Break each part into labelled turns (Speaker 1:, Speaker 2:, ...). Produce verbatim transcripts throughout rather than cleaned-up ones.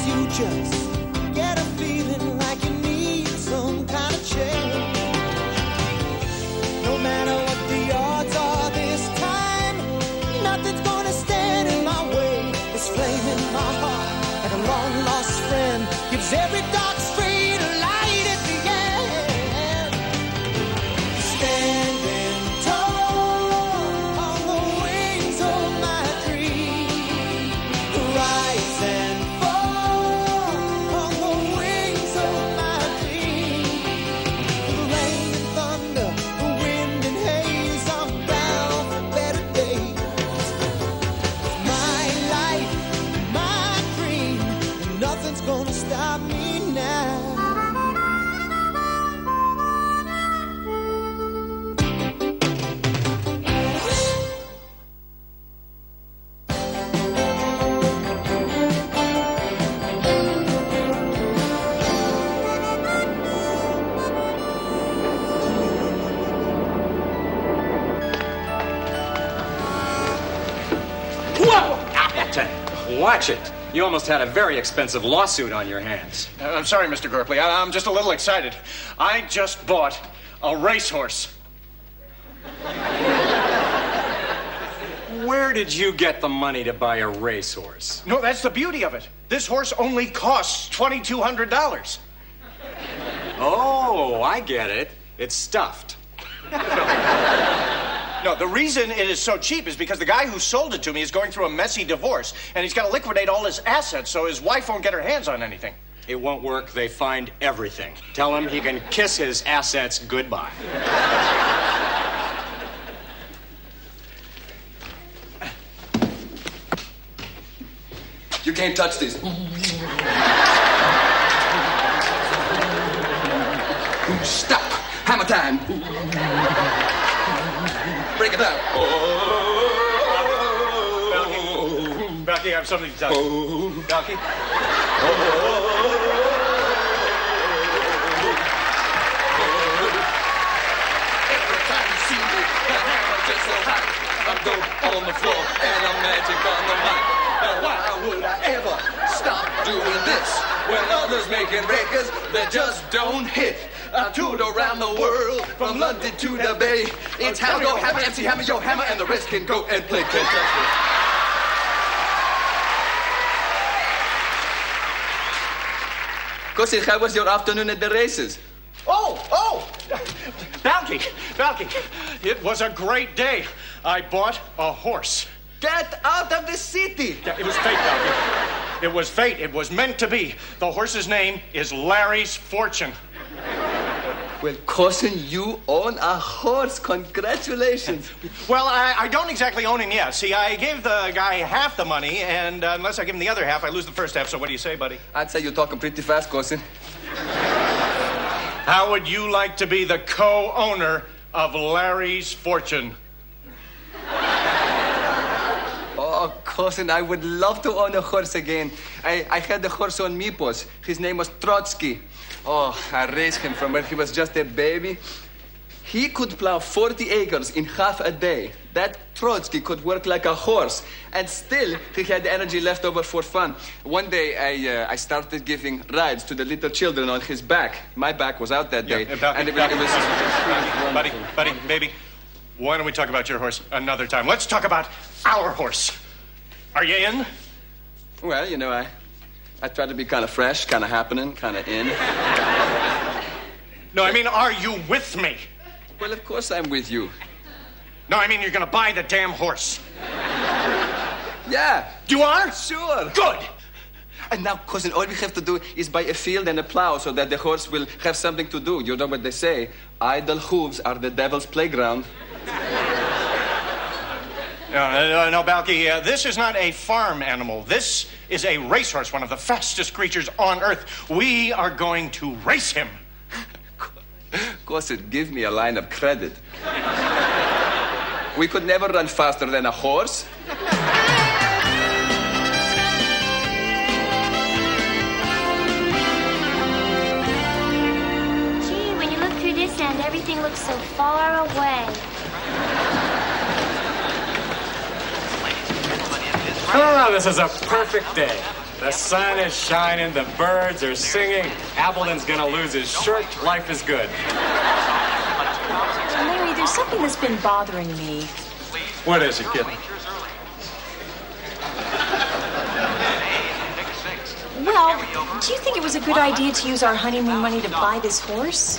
Speaker 1: you just get a feeling like you need some kind of change. No matter what the odds are this time, nothing's gonna stand in my way. This flame in my heart, like a long lost friend, gives every dark street a light at the end. Standing tall on the wings of my dream, rise and fall on the wings of my dream. The rain and thunder, the wind and haze, I'm bound for better days. My life, my dream, and nothing's gonna stop me now.
Speaker 2: Appleton, watch it. You almost had a very expensive lawsuit on your hands.
Speaker 3: Uh, I'm sorry, Mister Gorpley. I- I'm just a little excited. I just bought a racehorse.
Speaker 2: Where did you get the money to buy a racehorse?
Speaker 3: No, that's the beauty of it. This horse only costs twenty-two hundred dollars.
Speaker 2: Oh, I get it. It's stuffed.
Speaker 3: No, the reason it is so cheap is because the guy who sold it to me is going through a messy divorce, and he's got to liquidate all his assets so his wife won't get her hands on anything.
Speaker 2: It won't work. They find everything. Tell him he can kiss his assets goodbye.
Speaker 4: You can't touch these. Stop. Hammer time. Break it down.
Speaker 3: Balky, Balky, I have something to tell you. Balky?
Speaker 4: Every time you see me, the hammer gets so hot. I'm dope on the floor and I'm magic on the mic. Now why would I ever stop doing this? When others making records that just don't hit. I toured around the world, from London to the Bay. It's Hammer, Go Hammer, M C Hammer, Yo Hammer, and the rest can go and play Kentucky. Cousin, how was your afternoon at the races?
Speaker 3: Oh, oh! Balky, Balky, it was a great day. I bought a horse.
Speaker 4: Get out of the city!
Speaker 3: Yeah, it was fate, Balky. It was fate. It was meant to be. The horse's name is Larry's Fortune.
Speaker 4: Well, cousin, you own a horse. Congratulations.
Speaker 3: Well, I, I don't exactly own him yet. See, I gave the guy half the money, and uh, unless I give him the other half, I lose the first half. So what do you say, buddy?
Speaker 4: I'd say you're talking pretty fast, cousin.
Speaker 3: How would you like to be the co-owner of Larry's Fortune?
Speaker 4: Oh, cousin, I would love to own a horse again. I, I had a horse on Mipos. His name was Trotsky. Oh, I raised him from when he was just a baby. He could plow forty acres in half a day. That Trotsky could work like a horse. And still, he had energy left over for fun. One day, I uh, I started giving rides to the little children on his back. My back was out that day.
Speaker 3: Yeah, Balky,
Speaker 4: and it,
Speaker 3: Balky,
Speaker 4: it was...
Speaker 3: buddy, buddy, baby, why don't we talk about your horse another time? Let's talk about our horse. Are you in?
Speaker 4: Well, you know, I... I try to be kind of fresh, kind of happening, kind of in.
Speaker 3: No, I mean, are you with me?
Speaker 4: Well, of course I'm with you.
Speaker 3: No, I mean, you're going to buy the damn horse.
Speaker 4: Yeah.
Speaker 3: You are?
Speaker 4: Sure.
Speaker 3: Good.
Speaker 4: And now, cousin, all we have to do is buy a field and a plow so that the horse will have something to do. You know what they say? Idle hooves are the devil's playground.
Speaker 3: No, no, no, Balky, uh, this is not a farm animal. This is a racehorse, one of the fastest creatures on Earth. We are going to race him.
Speaker 4: Cousin, give me a line of credit. We could never run faster than a horse.
Speaker 5: Gee, when you look through this end, everything looks so far away.
Speaker 2: Oh, this is a perfect day. The sun is shining, the birds are singing. Appleton's gonna lose his shirt. Life is good.
Speaker 6: Larry, there's something that's been bothering me.
Speaker 3: What is it, kid?
Speaker 6: Well, do you think it was a good idea to use our honeymoon money to buy this horse?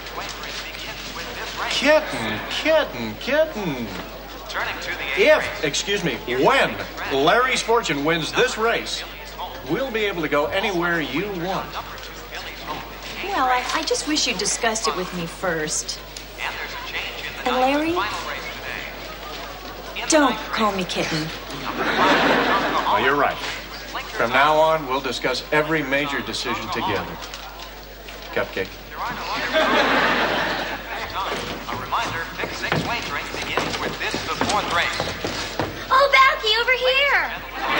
Speaker 3: Kitten, kitten, kitten. If, excuse me, when Larry's Fortune wins this race, we'll be able to go anywhere you want.
Speaker 6: Well, I, I just wish you'd discussed it with me first. And Larry, don't call me kitten.
Speaker 3: Oh, you're right. From now on, we'll discuss every major decision together. Cupcake.
Speaker 7: A reminder, Pick Six wagering begins with this, the fourth race.
Speaker 5: Oh, Balky, over here.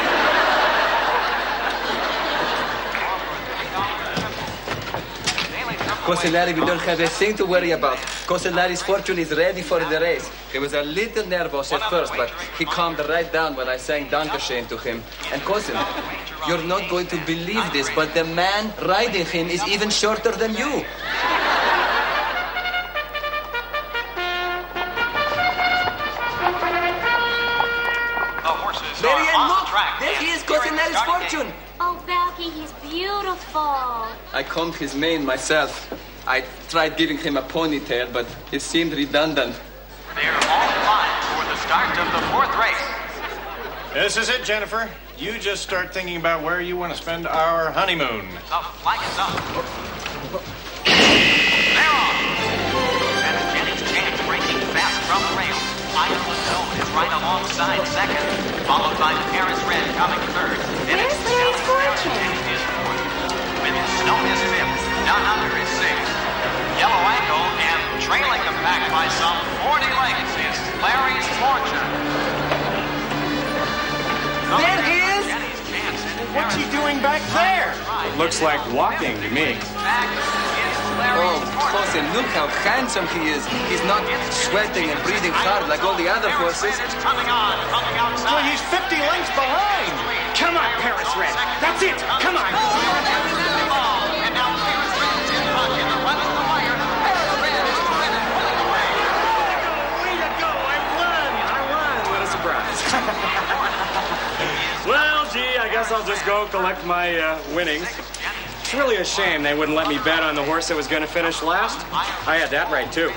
Speaker 4: Cousin Larry, we don't have a thing to worry about. Cousin Larry's Fortune is ready for the race. He was a little nervous at first, but he calmed right down when I sang Dankeschön to him. And Cousin, you're not going to believe this, but the man riding him is even shorter than you. Marianne, look! There he is, Cousin Larry's Fortune!
Speaker 5: Oh, Balky, he's beautiful.
Speaker 4: I combed his mane myself. I tried giving him a ponytail, but it seemed redundant.
Speaker 7: They're all fine for the start of the fourth race.
Speaker 3: This is it, Jennifer. You just start thinking about where you want to spend our honeymoon.
Speaker 7: The flag is up. They're off. And Jenny's Chance racing fast from the rail. Isle of Snow is right alongside second, followed by Paris Red coming third.
Speaker 5: Where's Larry's Fortune?
Speaker 7: Is fourth. With Snow is fifth. Down Under is sixth. Yellow Angle and trailing them back by some forty lengths is Larry's Fortune.
Speaker 4: There he is!
Speaker 7: Jenny's Chance and
Speaker 3: What's he doing back there?
Speaker 2: It looks like walking to me.
Speaker 7: back is
Speaker 4: Oh,
Speaker 7: Larry's Fortune.
Speaker 4: cousin, look how handsome he is. He's not sweating and breathing hard like all the other horses.
Speaker 7: Paris Red is coming on from the outside.
Speaker 3: Well, he's fifty lengths behind.
Speaker 2: Come on, Paris Red. That's it. Come on.
Speaker 7: And now Paris Red is in front in the run of the wire. Paris Red is winning, pulling away.
Speaker 2: Way to go. I won. I won. What a surprise. Well, gee, I guess I'll just go collect my uh, winnings. It's really a shame they wouldn't let me bet on the horse that was going to finish last. I had that right, too.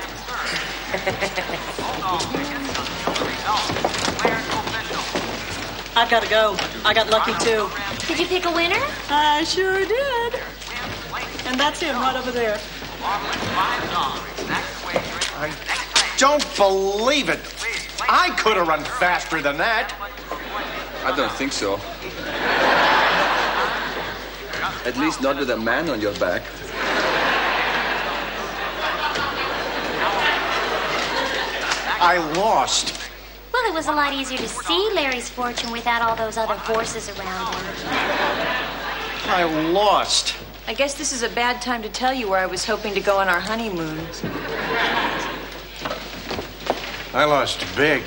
Speaker 8: I've got to go. I got lucky too.
Speaker 5: Did you pick a winner?
Speaker 8: I sure did. And that's him right over there.
Speaker 3: Don't believe it. I could have run faster than that.
Speaker 4: I don't think so. At least not with a man on your back.
Speaker 3: I lost.
Speaker 5: Well, it was a lot easier to see Larry's Fortune without all those other horses around him.
Speaker 3: I lost.
Speaker 6: I guess this is a bad time to tell you where I was hoping to go on our honeymoon.
Speaker 3: I lost big.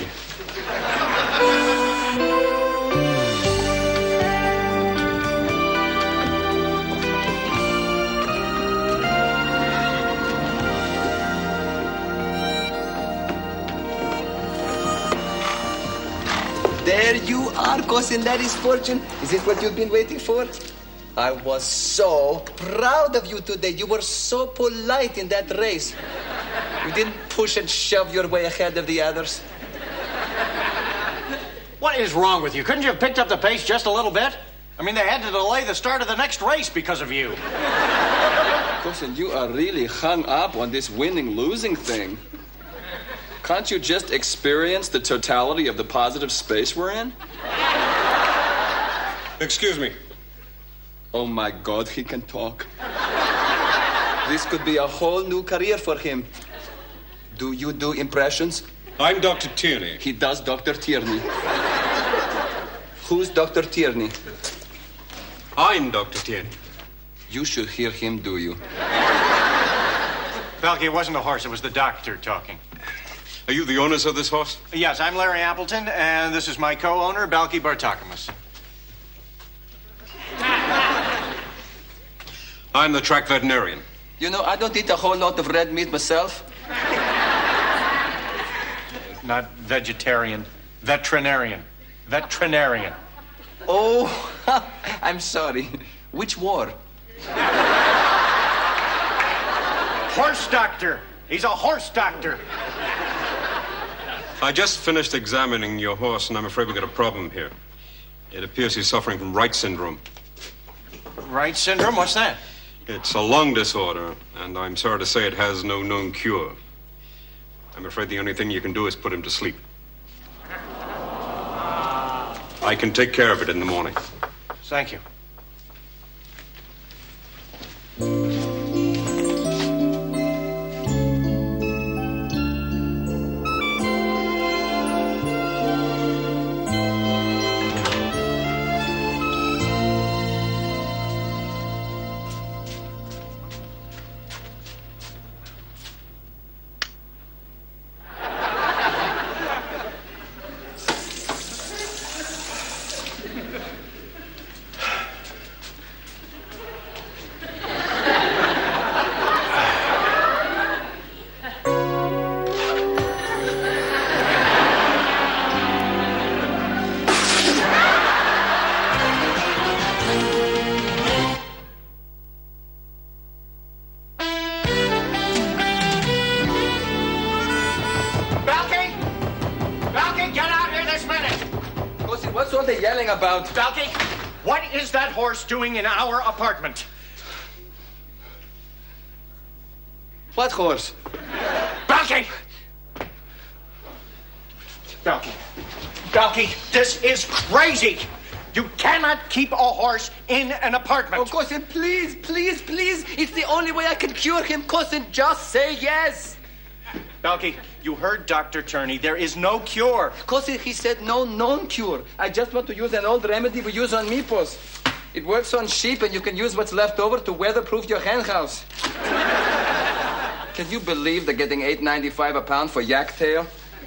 Speaker 4: There you are, Cousin Larry's Fortune. Is it what you've been waiting for? I was so proud of you today. You were so polite in that race. You didn't push and shove your way ahead of the others.
Speaker 3: What is wrong with you? Couldn't you have picked up the pace just a little bit? I mean, they had to delay the start of the next race because of you.
Speaker 4: Cousin, you are really hung up on this winning-losing thing. Can't you just experience the totality of the positive space we're in?
Speaker 2: Excuse me.
Speaker 4: Oh my God, he can talk. This could be a whole new career for him. Do you do impressions?
Speaker 9: I'm Doctor Tierney.
Speaker 4: He does Doctor Tierney. Who's Doctor Tierney?
Speaker 9: I'm Doctor Tierney.
Speaker 4: You should hear him, do you?
Speaker 3: Balky, it wasn't a horse. It was the doctor talking.
Speaker 9: Are you the owners of this horse?
Speaker 3: Yes, I'm Larry Appleton, and this is my co-owner, Balky Bartakamus.
Speaker 9: I'm the track veterinarian.
Speaker 4: You know, I don't eat a whole lot of red meat myself.
Speaker 3: Not vegetarian. Veterinarian. Veterinarian.
Speaker 4: Oh, I'm sorry. Which war?
Speaker 3: Horse doctor. He's a horse doctor.
Speaker 9: I just finished examining your horse, and I'm afraid we've got a problem here. It appears he's suffering from Wright syndrome.
Speaker 3: Wright syndrome? What's that?
Speaker 9: It's a lung disorder, and I'm sorry to say it has no known cure. I'm afraid the only thing you can do is put him to sleep. I can take care of it in the morning.
Speaker 3: Thank you.
Speaker 4: About
Speaker 3: Balky, what is that horse doing in our apartment?
Speaker 4: What horse?
Speaker 3: Balky! Balky. Balky, this is crazy. You cannot keep a horse in an apartment.
Speaker 4: Oh, cousin, please, please, please. It's the only way I can cure him, cousin. Just say yes.
Speaker 3: Balky, you heard Doctor Turney. There is no cure.
Speaker 4: Cousin, he said no known cure. I just want to use an old remedy we use on meepos. It works on sheep, and you can use what's left over to weatherproof your hen house. Can you believe they're getting eight ninety-five a pound for yak tail?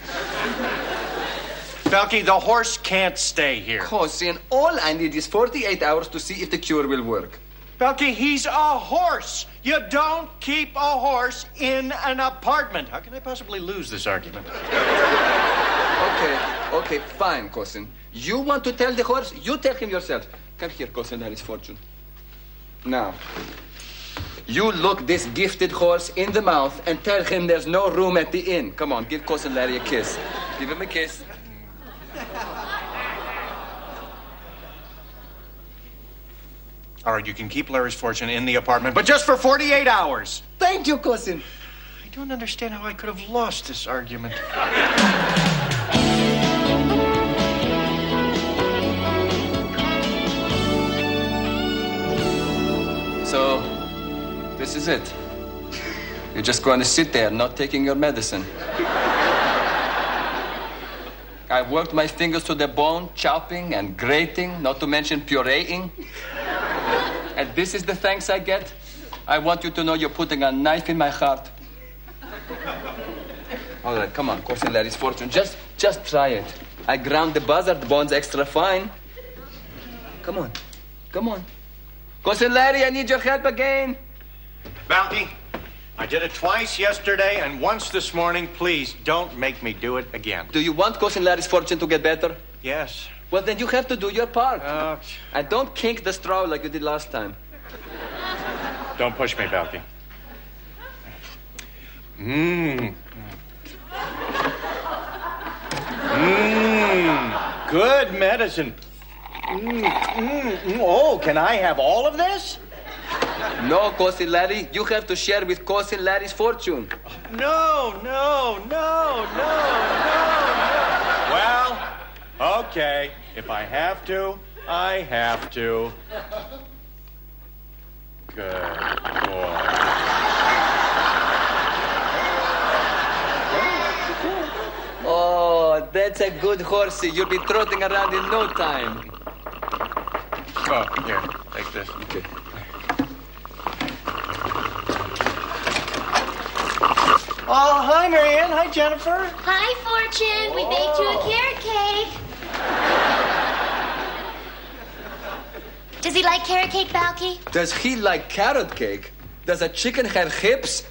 Speaker 3: Balky, the horse can't stay here.
Speaker 4: Cousin, all I need is forty-eight hours to see if the cure will work.
Speaker 3: Balky, he's a horse. You don't keep a horse in an apartment. How can I possibly lose this argument?
Speaker 4: Okay, okay, fine, cousin. You want to tell the horse? You tell him yourself. Come here, cousin Larry's fortune. Now, you look this gifted horse in the mouth and tell him there's no room at the inn. Come on, give cousin Larry a kiss. Give him a kiss.
Speaker 3: All right, you can keep Larry's fortune in the apartment, but just for forty-eight hours.
Speaker 4: Thank you, cousin.
Speaker 3: I don't understand how I could have lost this argument.
Speaker 4: So, this is it. You're just going to sit there not taking your medicine. I worked my fingers to the bone, chopping and grating, not to mention pureeing. And this is the thanks I get? I want you to know you're putting a knife in my heart. All right, come on, cousin Larry's fortune. Just, just try it. I ground the buzzard bones extra fine. Come on, come on. Cousin Larry, I need your help again.
Speaker 3: Balky, I did it twice yesterday and once this morning. Please, don't make me do it again.
Speaker 4: Do you want cousin Larry's fortune to get better?
Speaker 3: Yes.
Speaker 4: Well, then you have to do your part.
Speaker 3: Uh,
Speaker 4: and don't kink the straw like you did last time.
Speaker 3: Don't push me, Balky. Mmm. Mmm. Good medicine. Mmm. Mm. Oh, can I have all of this?
Speaker 4: No, cousin Larry. You have to share with cousin Larry's fortune.
Speaker 3: No, no, no, no, no, no. Well, okay. If I have to, I have to. Good boy.
Speaker 4: Oh, that's a good horsey. You'll be trotting around in no time.
Speaker 3: Oh, here, take this.
Speaker 4: Okay.
Speaker 3: Oh, hi, Marianne. Hi, Jennifer.
Speaker 5: Hi, Fortune. We baked you a carrot cake. Does he like carrot cake, Balky?
Speaker 4: Does he like carrot cake? Does a chicken have hips?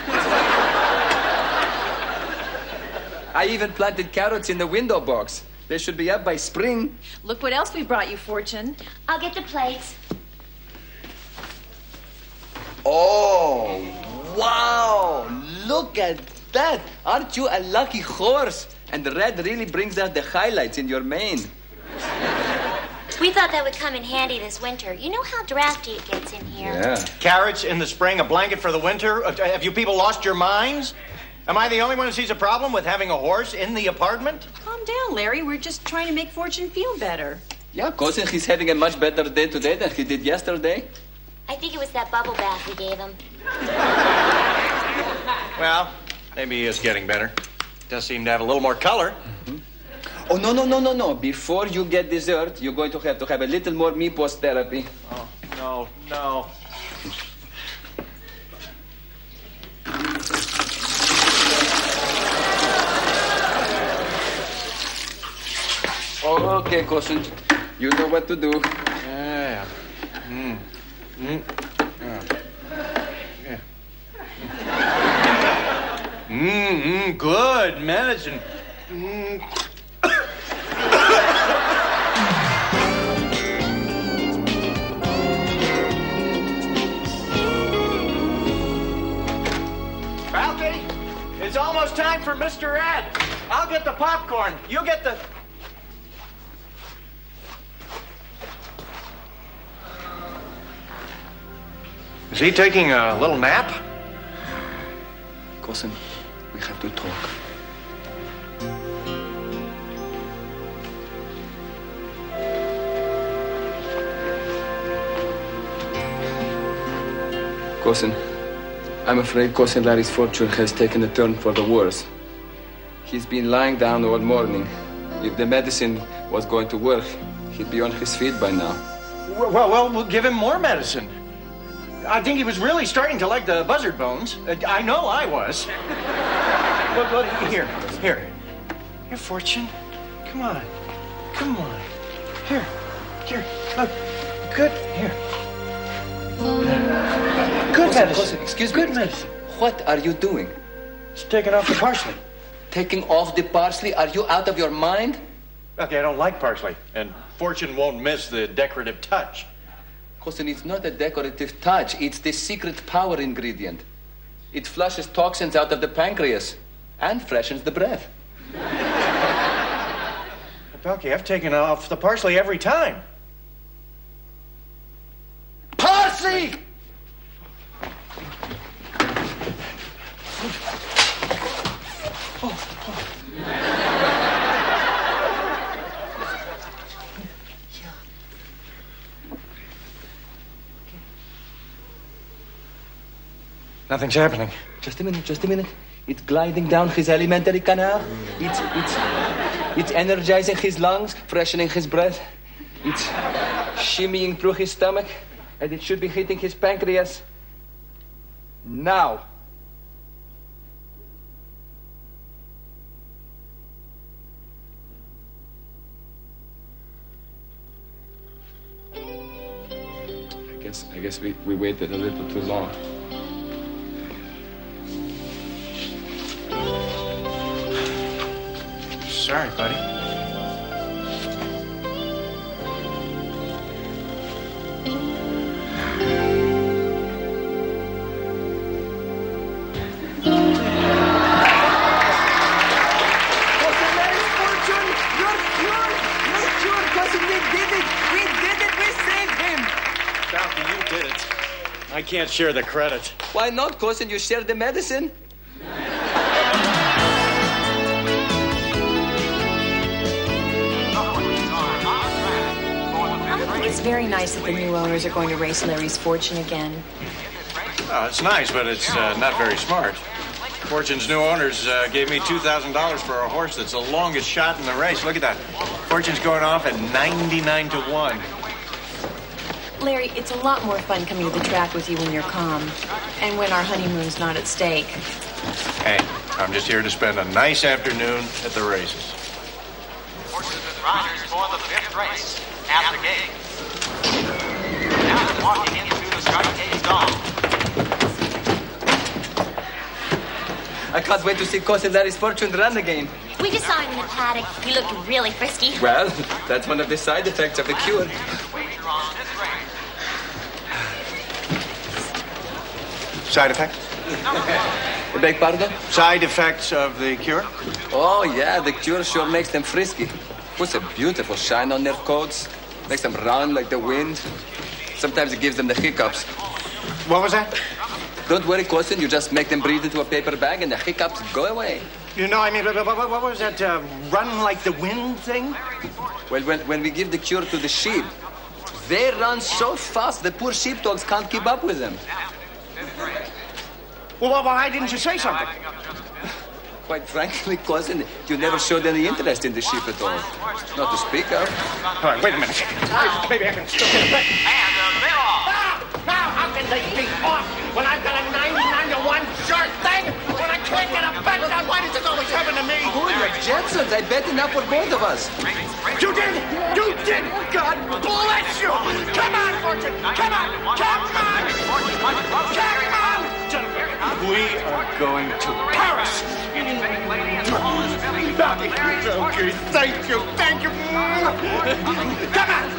Speaker 4: I even planted carrots in the window box. They should be up by spring.
Speaker 6: Look what else we brought you, Fortune.
Speaker 5: I'll get the plates.
Speaker 4: Oh, wow! Look at that! Aren't you a lucky horse? And the red really brings out the highlights in your mane.
Speaker 5: We thought that would come in handy this winter. You know how drafty it gets in here.
Speaker 4: Yeah.
Speaker 3: Carrots in the spring, a blanket for the winter. Uh, have you people lost your minds? Am I the only one who sees a problem with having a horse in the apartment?
Speaker 6: Calm down, Larry. We're just trying to make Fortune feel better.
Speaker 4: Yeah, cousin, he's having a much better day today than he did yesterday.
Speaker 5: I think it was that bubble bath we gave him.
Speaker 3: Well, maybe he is getting better. Does seem to have a little more color.
Speaker 4: Mm-hmm. Oh, no, no, no, no, no. Before you get dessert, you're going to have to have a little more Mipos therapy.
Speaker 3: Oh, no, no.
Speaker 4: Oh, okay, cousin. You know what to do.
Speaker 3: Yeah. Mm. Mm. Yeah. Yeah. Mm, mm, good medicine. Mm. Balky, it's almost time for Mister Ed. I'll get the popcorn. You get the... Is he taking a little nap?
Speaker 4: Cousin, we have to talk. Cousin, I'm afraid Cousin Larry's fortune has taken a turn for the worse. He's been lying down all morning. If the medicine was going to work, he'd be on his feet by now.
Speaker 3: Well, well, we'll give him more medicine. I think he was really starting to like the buzzard bones. Uh, I know I was. Look, look, here, here. Here, Fortune. Come on. Come on. Here, here. Look. Good. Here. Good
Speaker 4: Cousin,
Speaker 3: medicine.
Speaker 4: cousin, excuse me.
Speaker 3: Good medicine.
Speaker 4: What are you doing?
Speaker 3: It's taking off the parsley.
Speaker 4: Taking off the parsley? Are you out of your mind?
Speaker 3: Okay, I don't like parsley, and Fortune won't miss the decorative touch.
Speaker 4: Cousin, it's not a decorative touch. It's the secret power ingredient. It flushes toxins out of the pancreas and freshens the breath.
Speaker 3: Balky, I've taken off the parsley every time.
Speaker 4: Parsley!
Speaker 3: Nothing's happening.
Speaker 4: Just a minute, just a minute. It's gliding down his alimentary canal. It's, it's, it's energizing his lungs, freshening his breath. It's shimmying through his stomach, and it should be hitting his pancreas now. I guess, I guess we, we waited a little too long.
Speaker 3: Sorry, buddy. I can't share the credit.
Speaker 4: Why not, cousin? You share the medicine.
Speaker 6: It's very nice that the new owners are going to race Larry's Fortune again.
Speaker 3: Oh, it's nice, but it's uh, not very smart. Fortune's new owners uh, gave me two thousand dollars for a horse that's the longest shot in the race. Look at that. Fortune's going off at ninety-nine to one.
Speaker 6: Larry, it's a lot more fun coming to the track with you when you're calm and when our honeymoon's not at stake.
Speaker 3: Hey, I'm just here to spend a nice afternoon at the races.
Speaker 7: Horses and riders for the fifth race at the gate. walking into the starting gate stall.
Speaker 4: I can't wait to see Cousin Larry's fortune run again.
Speaker 5: We just saw him in the paddock. He looked really frisky.
Speaker 4: Well, that's one of the side effects of the cure.
Speaker 3: Side effects?
Speaker 4: Beg pardon?
Speaker 3: Side effects of the cure?
Speaker 4: Oh, yeah, the cure sure makes them frisky. Puts a beautiful shine on their coats. Makes them run like the wind. Sometimes it gives them the hiccups.
Speaker 3: What was that?
Speaker 4: Don't worry, cousin. You just make them breathe into a paper bag and the hiccups go away.
Speaker 3: You know, I mean, what, what, what was that uh, run like the wind thing?
Speaker 4: Well, when, when we give the cure to the sheep, they run so fast the poor sheepdogs can't keep up with them.
Speaker 3: Well, why didn't you say something?
Speaker 4: Quite frankly, cousin, you never showed any interest in the sheep at all. Not to speak of.
Speaker 3: All right, wait a minute. Maybe I can still get it back.
Speaker 7: And uh, they're off.
Speaker 3: Ah! Now, how can they be off when I've got a ninety-nine to one sure thing? When I can't get a bet down, why does this always happen to me?
Speaker 4: Oh, you're Jetsons. I bet enough for both of us.
Speaker 3: You did! You did! God bless you! Come on, Fortune! Come on! Come on! Come on! We are going to Paris! Okay, thank you, thank you! Come on!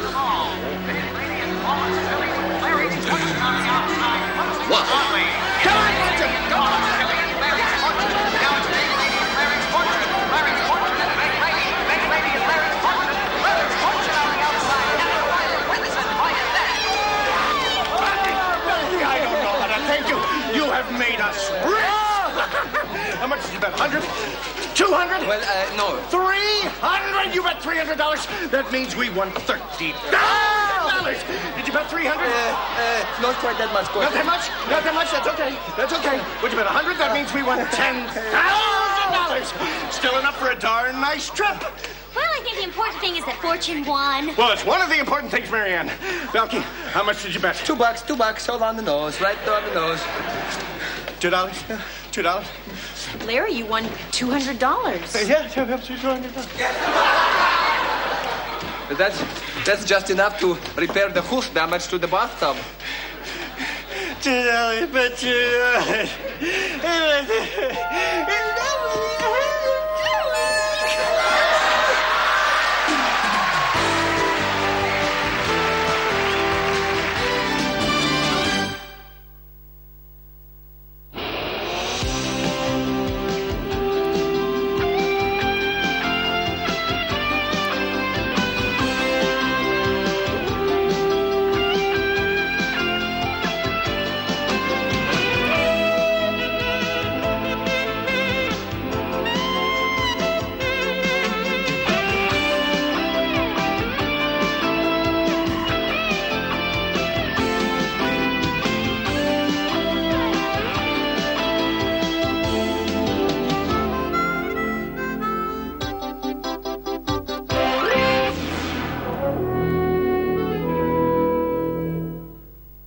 Speaker 4: What?
Speaker 3: Come on, Fortune! Come on! Made us rich! How much did you bet? one hundred? two hundred?
Speaker 4: Well, uh, no.
Speaker 3: three hundred? You bet three hundred dollars? That means we won thirty thousand dollars! Did you bet three hundred?
Speaker 4: Uh, uh, not quite that much, cousin.
Speaker 3: Not that much? Not that much? That's okay. That's okay. Would you bet one hundred? That means we won ten thousand dollars! Still enough for a darn nice trip.
Speaker 5: Well, I think the important thing is that Fortune won.
Speaker 3: Well, it's one of the important things, Marianne. Balky, how much did you bet?
Speaker 4: Two bucks, two bucks, all on the nose, right on the nose.
Speaker 3: Two dollars? Two dollars?
Speaker 6: Larry, you won two hundred dollars.
Speaker 3: Yeah, two hundred dollars.
Speaker 4: But that's, that's just enough to repair the hoof damage to the bathtub.
Speaker 3: Two dollars, but two dollars.